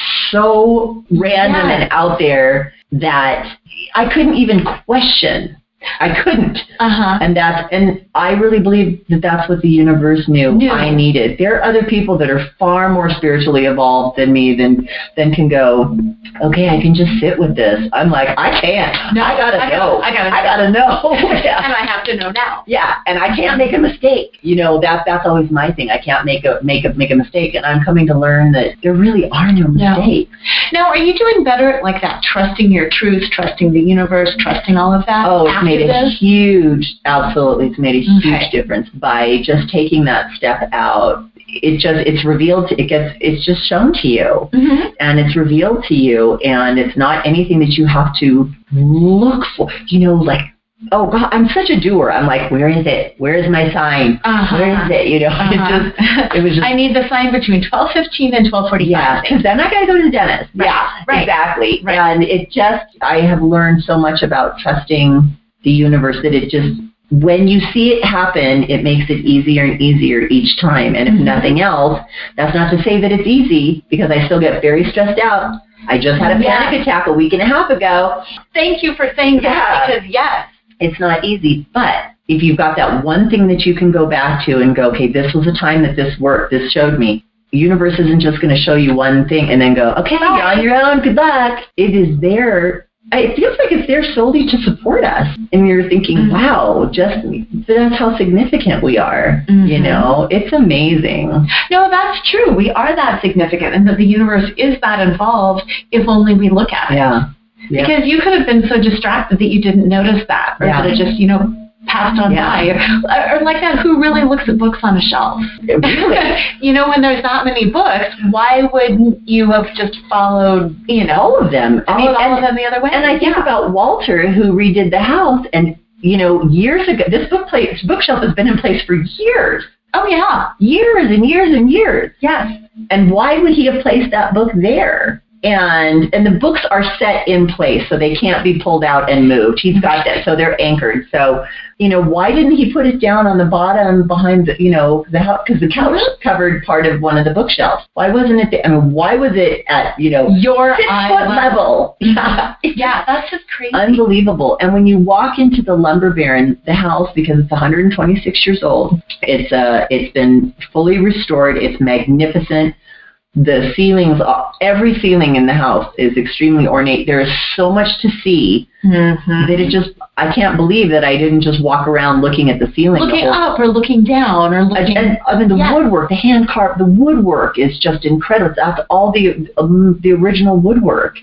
so random and out there that I couldn't even question. I couldn't. Uh-huh. And I really believe that that's what the universe knew I needed. There are other people that are far more spiritually evolved than me than can go, okay, I can just sit with this. I'm like, I can't. No, I gotta know. I gotta know. Yeah. And I have to know now. Yeah, and I can't make a mistake. That's always my thing. I can't make a mistake, and I'm coming to learn that there really are no mistakes. Now, are you doing better at like that, trusting your truth, trusting the universe, trusting all of that? Oh, it's made a huge, absolutely, it's made a huge difference by just taking that step out. It's revealed, it's just shown to you, and it's revealed to you, and it's not anything that you have to look for, like, oh God, I'm such a doer. I'm like, where is it? Where is my sign? Where is it? It was just. I need the sign between 12:15 and 12:45. Yeah, because then I gotta go to the dentist. Right. Yeah, right. Exactly. Right. And I have learned so much about trusting the universe that it just, when you see it happen, it makes it easier and easier each time. And if nothing else, that's not to say that it's easy, because I still get very stressed out. I just had a panic attack a week and a half ago. Thank you for saying that, because it's not easy, but if you've got that one thing that you can go back to and go, okay, this was a time that this worked, this showed me. The universe isn't just going to show you one thing and then go, okay, you're on your own, good luck. It is there. It feels like it's there solely to support us. And you're thinking, wow, that's how significant we are. It's amazing. No, that's true. We are that significant, and that the universe is that involved if only we look at it. Yeah. Because you could have been so distracted that you didn't notice that, or that it just, passed on by, or like that, who really looks at books on a shelf? Really? When there's that many books, why wouldn't you have just followed, all of them? all of them the other way? And I think about Walter, who redid the house, and, years ago, this bookshelf has been in place for years. Oh, yeah. Years and years and years. Yes. And why would he have placed that book there? And the books are set in place, so they can't be pulled out and moved. He's got that, so they're anchored. So, why didn't he put it down on the bottom behind the house? Because the couch covered part of one of the bookshelves. Why wasn't it there? Why was it at, your 6-foot level? Yeah, that's just crazy. Unbelievable. And when you walk into the Lumber Baron, the house, because it's 126 years old, it's been fully restored. It's magnificent. The ceilings, every ceiling in the house is extremely ornate. There is so much to see that I can't believe that I didn't just walk around looking at the ceiling. Looking up or looking down or looking. And the woodwork, the hand carved, the woodwork is just incredible. That's all the original woodwork.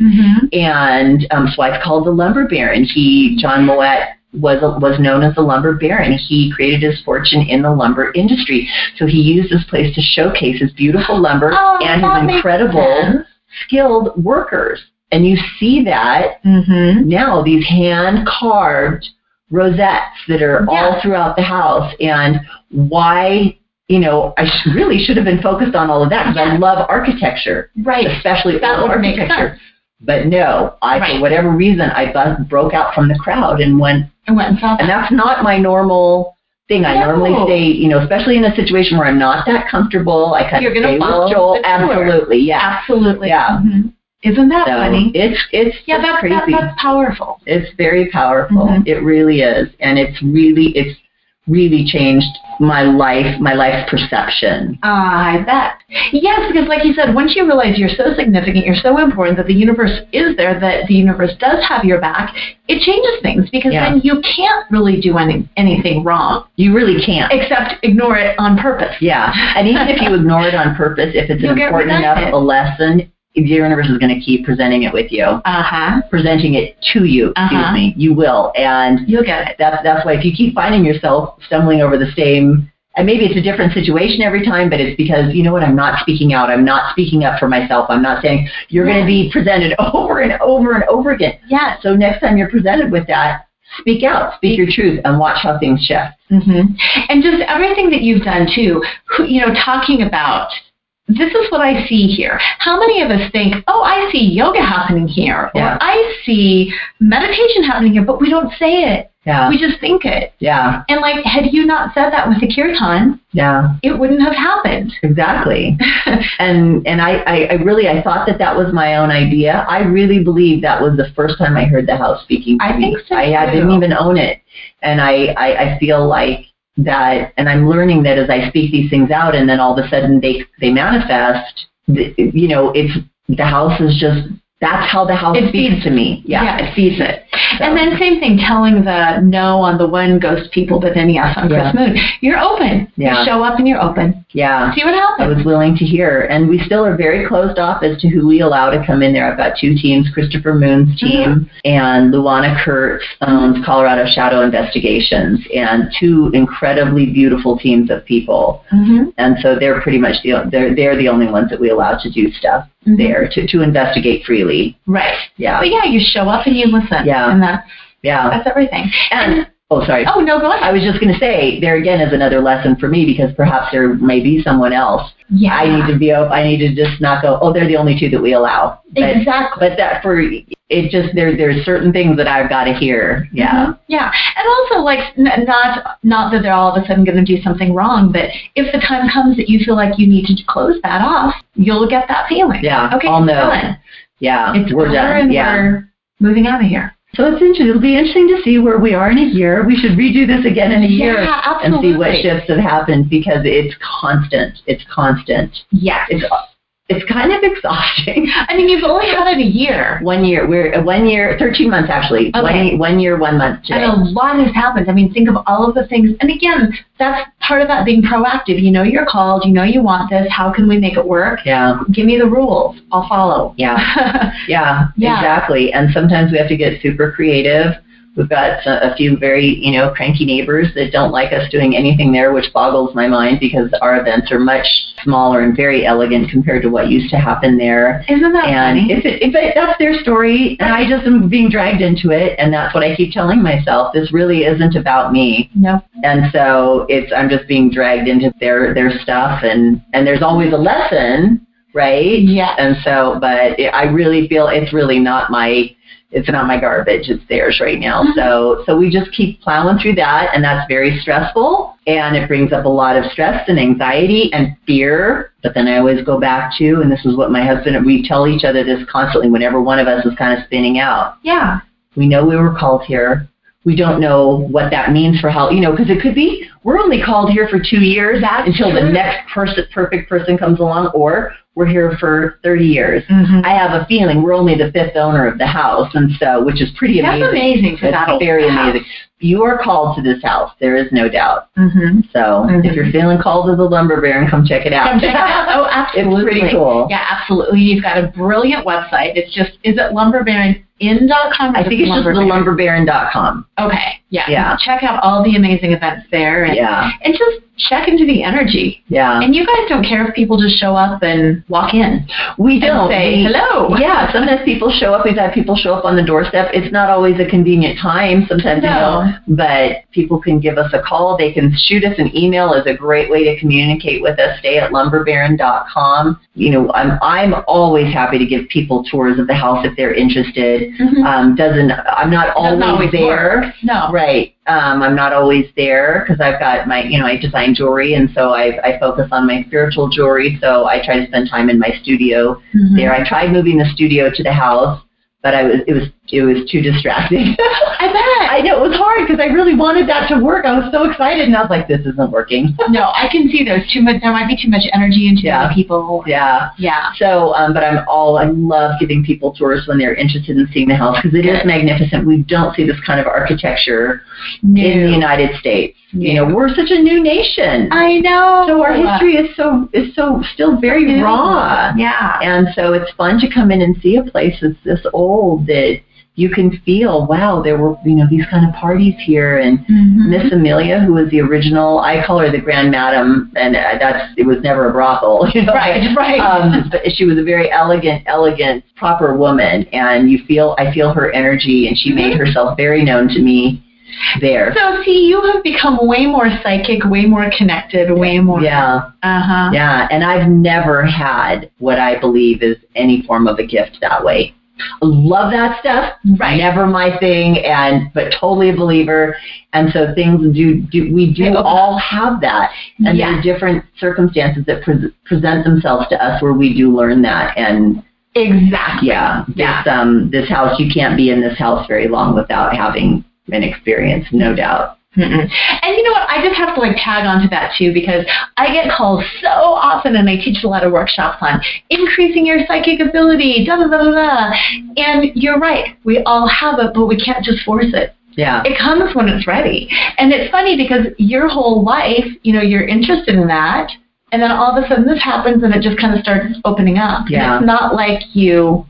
And so I've called the Lumber Baron. John Moet was known as the Lumber Baron. He created his fortune in the lumber industry. So he used this place to showcase his beautiful lumber and his incredible skilled workers. And you see that now, these hand-carved rosettes that are all throughout the house. And why, I really should have been focused on all of that, because I love architecture. Right. Especially old architecture. But no, for whatever reason, I broke out from the crowd and went and saw that. And that's not my normal thing. I normally stay, especially in a situation where I'm not that comfortable, I kind of stay with Joel. Absolutely, yeah. Absolutely. Yeah. Isn't that funny? It's that's crazy. That's powerful. It's very powerful. It really is. And it's really changed my life's perception. I bet. Yes, because like you said, once you realize you're so significant, you're so important, that the universe is there, that the universe does have your back, it changes things, because then you can't really do anything wrong. You really can't. Except ignore it on purpose. Yeah. And even if you ignore it on purpose, if it's an important enough a lesson, the universe is going to keep presenting it with you. Presenting it to you, excuse me. You will. And you'll get it. That's why if you keep finding yourself stumbling over the same, and maybe it's a different situation every time, but it's because, you know what, I'm not speaking out. I'm not speaking up for myself. I'm not saying, you're going to be presented over and over and over again. Yeah. So next time you're presented with that, speak out, speak your truth, and watch how things shift. And just everything that you've done, too, you know, talking about, this is what I see here. How many of us think, oh, I see yoga happening here, or I see meditation happening here, but we don't say it. We just think it. And like, had you not said that with the kirtan, it wouldn't have happened. Exactly. and I thought that was my own idea. I really believe that was the first time I heard the house speaking to me. I think so, I didn't even own it. And I feel like that, and I'm learning that as I speak these things out, and then all of a sudden they manifest, you know, it's, the house is just, that's how the house speaks to me. It feeds it. So. And then same thing, telling the no on the one ghost people, but then yes on Chris Moon. You're open. You show up and you're open. See what happens. I was willing to hear. And we still are very closed off as to who we allow to come in there. I've got 2 teams, Christopher Moon's team and Luana Kurtz owns Colorado Shadow Investigations, and 2 incredibly beautiful teams of people. And so they're pretty much they're the only ones that we allow to do stuff there, to investigate freely. Right. But you show up and you listen. And that's everything. And oh, sorry. Oh, no, go ahead. I was just going to say, there again is another lesson for me, because perhaps there may be someone else. I need to just not go, oh, they're the only 2 that we allow. Exactly. But that it just, there's certain things that I've got to hear. And also, like, not that they're all of a sudden going to do something wrong, but if the time comes that you feel like you need to close that off, you'll get that feeling. Okay, I'll know. Done. We're done. And we're moving out of here. So it'll be interesting to see where we are in a year. We should redo this again in a year and see what shifts have happened, because it's constant. It's constant. It's kind of exhausting. I mean, you've only had it a year. 1 year. We're 1 year, 13 months actually. Okay. 1 year, 1 month today. And a lot has happened. I mean, think of all of the things. And again, that's part of that being proactive. You know you're called. You know you want this. How can we make it work? Give me the rules. I'll follow. Exactly. And sometimes we have to get super creative. We've got a few very, cranky neighbors that don't like us doing anything there, which boggles my mind, because our events are much smaller and very elegant compared to what used to happen there. Isn't that funny? And if that's their story, and I just am being dragged into it, and that's what I keep telling myself. This really isn't about me. No. And so I'm just being dragged into their stuff, and there's always a lesson, right? And so, but I really feel it's really not my garbage. It's theirs right now. So we just keep plowing through that, and that's very stressful, and it brings up a lot of stress and anxiety and fear. But then I always go back to, and this is what my husband, we tell each other this constantly whenever one of us is kind of spinning out. We know we were called here. We don't know what that means for how, because it could be we're only called here for 2 years until the next perfect person comes along, or we're here for 30 years. I have a feeling we're only the 5th owner of the house, and so, which is pretty amazing. That's amazing. That's very amazing. You are called to this house. There is no doubt. So if you're feeling called to the Lumber Baron, come check it out. Oh, absolutely. It's pretty cool. Yeah, absolutely. You've got a brilliant website. It's just, is it lumberbaron.com? I think it's just lumberbaron.com. Okay. Yeah. Check out all the amazing events there. And just check into the energy. And you guys don't care if people just show up and walk in. We don't. Say hello. Sometimes people show up. We've had people show up on the doorstep. It's not always a convenient time. Sometimes, but people can give us a call. They can shoot us an email. Is a great way to communicate with us. Stay at lumberbaron.com. I'm always happy to give people tours of the house if they're interested. I'm not always there. Work. No. Right. I'm not always there because I've got my, I design jewelry, and so I focus on my spiritual jewelry, so I try to spend time in my studio there. I tried moving the studio to the house, but it was too distracting. I bet. I know it was hard because I really wanted that to work. I was so excited, and I was like, "This isn't working." No, I can see there's too much. There might be too much energy and too many people. Yeah. Yeah. So, but I love giving people tours when they're interested in seeing the house because it is magnificent. We don't see this kind of architecture in the United States. You know, we're such a new nation. I know. So our history is so still very raw. Yeah. And so it's fun to come in and see a place that's this old that you can feel, wow, there were, these kind of parties here. And Miss Amelia, who was the original, I call her the Grand Madam, and it was never a brothel. Right. But she was a very elegant, proper woman. And I feel her energy, and she made herself very known to me there. So, see, you have become way more psychic, way more connected, way more... Yeah. Uh-huh. Yeah, and I've never had what I believe is any form of a gift that way. Love that stuff. Right. Never my thing, but totally a believer. And so things we all have that. And there are different circumstances that present themselves to us where we do learn that. And exactly. Yeah. This house, you can't be in this house very long without having an experience, no doubt. Mm-mm. And you know what? I just have to tag onto that too, because I get calls so often, and I teach a lot of workshops on increasing your psychic ability, da da da da da. And you're right, we all have it, but we can't just force it. Yeah. It comes when it's ready. And it's funny because your whole life, you're interested in that, and then all of a sudden this happens, and it just kind of starts opening up. Yeah. And it's not like you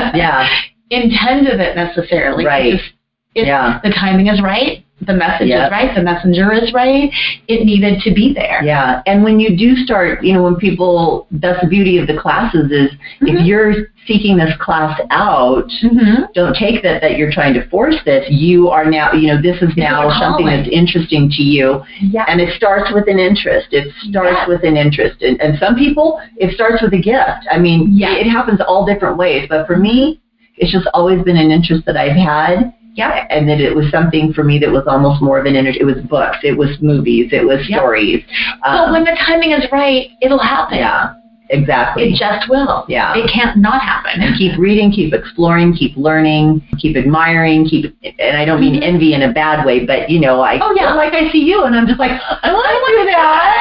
intended it necessarily. Right. The timing is right. The message is right. The messenger is right. It needed to be there. Yeah. And when you do start, when people, that's the beauty of the classes is if you're seeking this class out, don't take that you're trying to force this. You are now, this is now something that's interesting to you. Yeah. And it starts with an interest. It starts with an interest. And some people, it starts with a gift. I mean, it happens all different ways. But for me, it's just always been an interest that I've had. Yeah. And that it was something for me that was almost more of an energy. It was books. It was movies. It was stories. But when the timing is right, it'll happen. Yeah, exactly. It just will. Yeah. It can't not happen. And keep reading, keep exploring, keep learning, keep admiring, and I don't mean envy in a bad way, but, I see you, and I'm just like, I want to do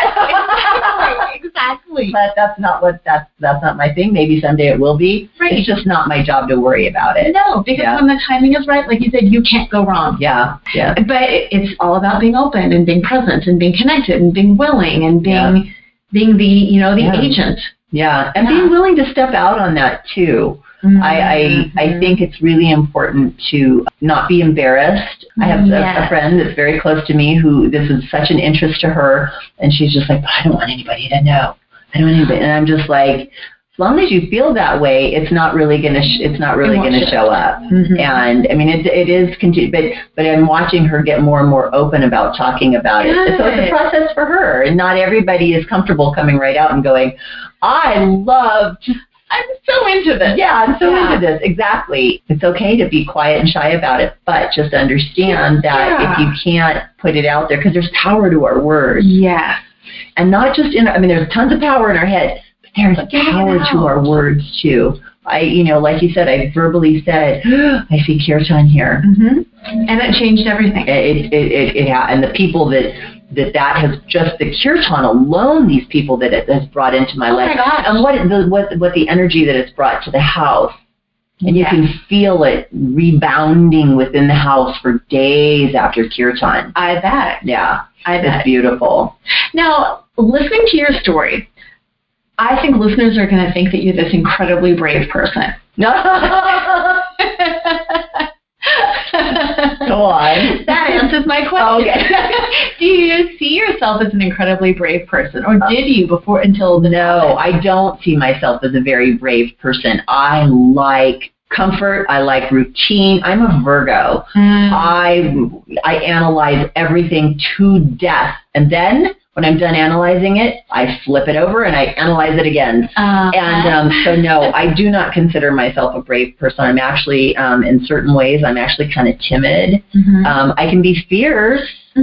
that. Exactly. But that's not my thing. Maybe someday it will be. Right. It's just not my job to worry about it. No, because when the timing is right, like you said, you can't go wrong. Yeah. But it's all about being open and being present and being connected and being willing and being the agent. Yeah, and being willing to step out on that too. I think it's really important to not be embarrassed. I have a friend that's very close to me who this is such an interest to her, and she's just like, I don't want anybody to know. And I'm just like, as long as you feel that way, it's not really gonna show up. And I mean, it is but I'm watching her get more and more open about talking about it. So it's a process for her, and not everybody is comfortable coming right out and going, I'm so into this. Yeah, I'm so into this. Exactly. It's okay to be quiet and shy about it, but just understand that if you can't put it out there, because there's power to our words. Yeah. And not just there's tons of power in our head, but there's power to our words too. Like you said, I verbally said, I see kirtan here. And it changed everything. And the people that has just the kirtan alone, these people that it has brought into my life. My gosh. And what the energy that it's brought to the house. And you can feel it rebounding within the house for days after kirtan. I bet. Yeah. I bet. It's beautiful. Now, listening to your story, I think listeners are going to think that you're this incredibly brave person. Go on. That answers my question. Okay. Do you see yourself as an incredibly brave person, or did you before until the No, I don't see myself as a very brave person. I like comfort. I like routine. I'm a Virgo. I analyze everything to death, and then when I'm done analyzing it, I flip it over and I analyze it again. So no, I do not consider myself a brave person. I'm actually, in certain ways, I'm actually kind of timid. I can be fierce,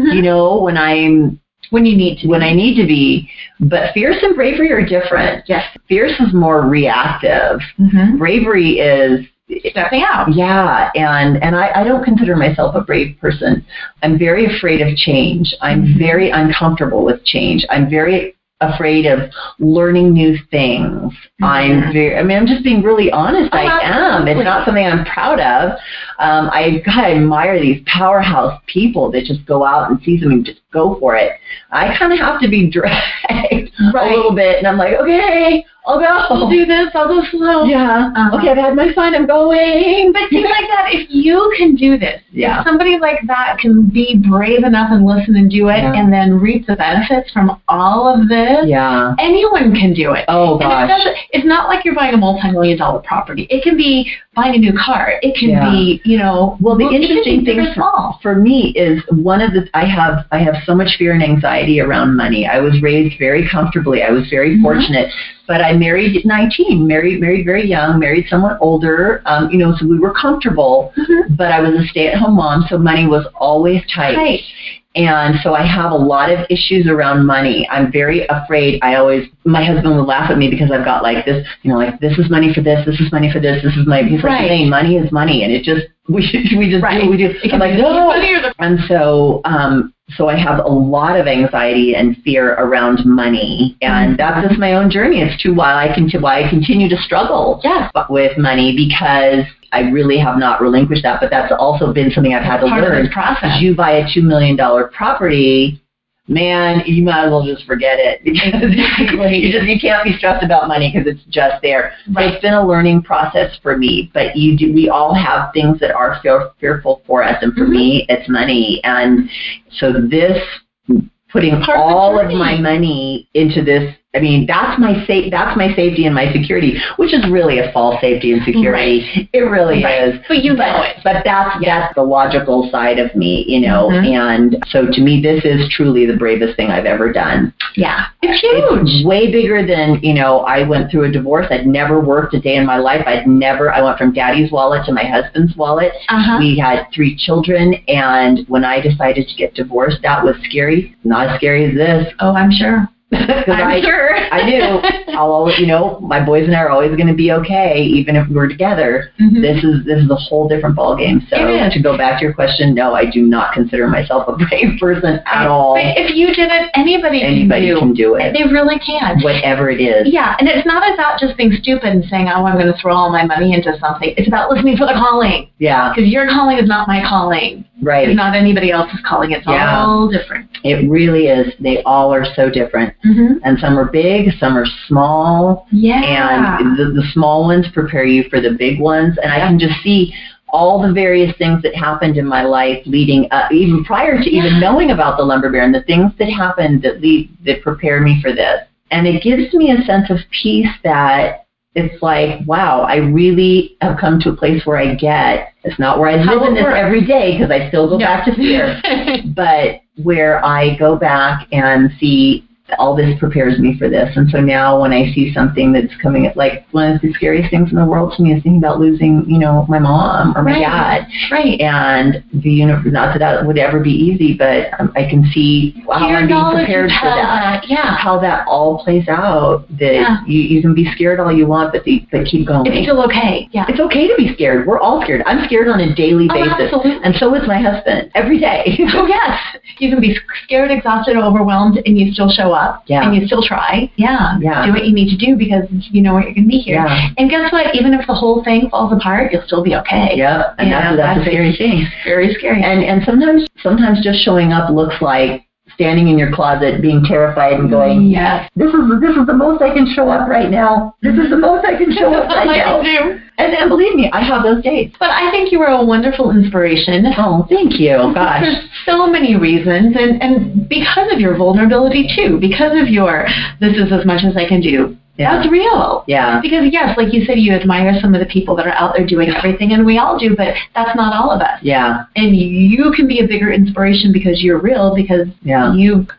when you need to. When I need to be. But fierce and bravery are different. Yes. Fierce is more reactive. Bravery is stepping out. Yeah, and I don't consider myself a brave person. I'm very afraid of change. I'm very uncomfortable with change. I'm very afraid of learning new things. I'm just being really honest. I am. It's not something I'm proud of. I admire these powerhouse people that just go out and see something and just go for it. I kind of have to be dragged a little bit, and I'm like, okay, I'll go. I'll do this. I'll go slow. Yeah. Okay, I've had my fun. I'm going. But things like that, if you can do this, if somebody like that can be brave enough and listen and do it and then reap the benefits from all of this, anyone can do it. Oh, gosh. And it's not like you're buying a multi-million-dollar property. It can be buying a new car. It can be, well, the interesting thing for me is I have so much fear and anxiety around money. I was raised very comfortably. I was very fortunate. But I married at 19, married very young, married someone older, so we were comfortable, but I was a stay-at-home mom, so money was always tight. And so I have a lot of issues around money. I'm very afraid. My husband would laugh at me because I've got like this, like this is money for this is money for this is money. He's like, saying money is money, and it just, we just do what we do. I'm like, no. And so I have a lot of anxiety and fear around money, and that's just my own journey. It's why I continue to struggle with money, because I really have not relinquished that. But that's also been something I've had to learn. Because you buy a $2 million property, man, you might as well just forget it, because you can't be stressed about money because it's just there. So it's been a learning process for me. But we all have things that are fearful for us, and for me, it's money. And so putting all of my money into this, that's my safety and my security, which is really a false safety and security. It really is. But know it. But that's the logical side of me, And so to me, this is truly the bravest thing I've ever done. Yeah, it's huge. It's way bigger than, I went through a divorce. I'd never worked a day in my life. I went from daddy's wallet to my husband's wallet. We had 3 children, and when I decided to get divorced, that was scary. Not as scary as this. Oh, I'm sure. I'm sure. I knew. My boys and I are always going to be okay, even if we're together. This is a whole different ballgame. So to go back to your question, no, I do not consider myself a brave person at all. But if you did it, anybody can do it. They really can. Whatever it is. Yeah, and it's not about just being stupid and saying, oh, I'm going to throw all my money into something. It's about listening for the calling. Yeah. Because your calling is not my calling. Right. It's not anybody else's calling. It's all different. It really is. They all are so different. And some are big, some are small. Yeah. And the small ones prepare you for the big ones. And I can just see all the various things that happened in my life leading up, even prior to even knowing about the lumber baron, the things that happened that prepare me for this. And it gives me a sense of peace that it's like, wow, I really have come to a place where I get, it's not where I live in this every day, because I still go back to fear, but where I go back and see all this prepares me for this. And so now when I see something that's coming, like one of the scariest things in the world to me is thinking about losing, my mom or my dad. Right. And the universe, not that would ever be easy, but I can see how I'm being prepared for that. How that all plays out. That you can be scared all you want, but keep going. It's still okay. Yeah. It's okay to be scared. We're all scared. I'm scared on a daily basis. Absolutely. And so is my husband. Every day. Oh, yes. You can be scared, exhausted, overwhelmed, and you still show up. Yeah. And you still try. Yeah. Do what you need to do because you know what you're going to be here. Yeah. And guess what? Even if the whole thing falls apart, you'll still be okay. Yeah. And that's a scary thing. Very scary. And sometimes just showing up looks like standing in your closet, being terrified and going, yes, this is the most I can show up right now. This is the most I can show up right now. And believe me, I have those days. But I think you were a wonderful inspiration. Oh, thank you. Gosh. There's so many reasons, and because of your vulnerability too, because of your, this is as much as I can do. Yeah. That's real. Yeah. Because, yes, like you said, you admire some of the people that are out there doing everything, and we all do, but that's not all of us. Yeah. And you can be a bigger inspiration because you're real, because you aren't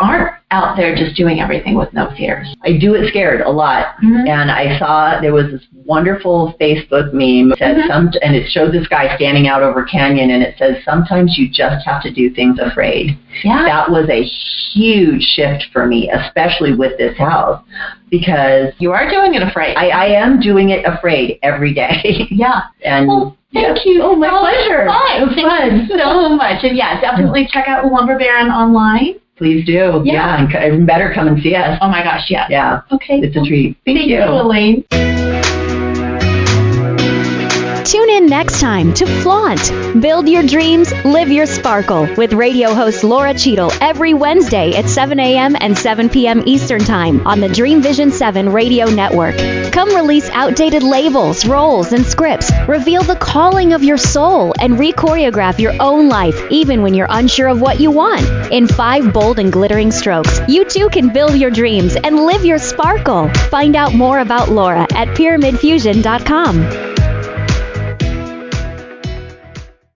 out there just doing everything with no fears. I do it scared a lot. And I saw there was this wonderful Facebook meme that said and it showed this guy standing out over canyon, and it says, sometimes you just have to do things afraid. Yeah. That was a huge shift for me, especially with this house, because you are doing it afraid. I am doing it afraid every day. Yeah. And well, thank you. Oh, my pleasure. Thank you so much. And yeah, definitely check out Lumber Baron online. Please do. Yeah. And better come and see us. Oh my gosh, yeah. Yeah. Okay. It's a treat. Thank you, Elaine. Tune in next time to Flaunt. Build your dreams, live your sparkle with radio host Laura Cheadle every Wednesday at 7 a.m. and 7 p.m. Eastern Time on the Dream Vision 7 radio network. Come release outdated labels, roles, and scripts. Reveal the calling of your soul and re-choreograph your own life even when you're unsure of what you want. In 5 bold and glittering strokes, you too can build your dreams and live your sparkle. Find out more about Laura at pyramidfusion.com.